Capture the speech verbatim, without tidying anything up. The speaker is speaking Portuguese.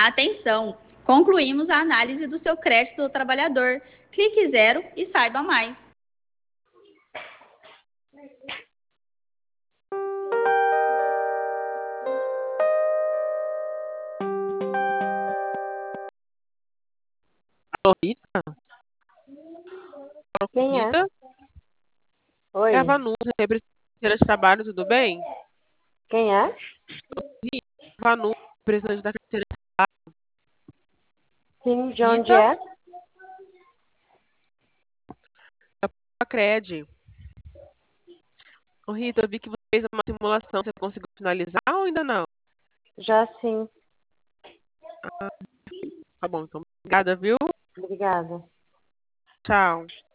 Atenção! Concluímos a análise do seu crédito do trabalhador. Clique zero e saiba mais. Alô, Rita? Alô, Quem é? Rita? Oi, É a Vanusa, representante de trabalho, tudo bem? quem é? Vanusa, representante da carteira Sim, de onde Rita, é? da Cred. Ô, Rita, eu vi que você fez uma simulação, você conseguiu finalizar ou ainda não? Já sim, Tá bom, então. Obrigada, viu? obrigada. Tchau.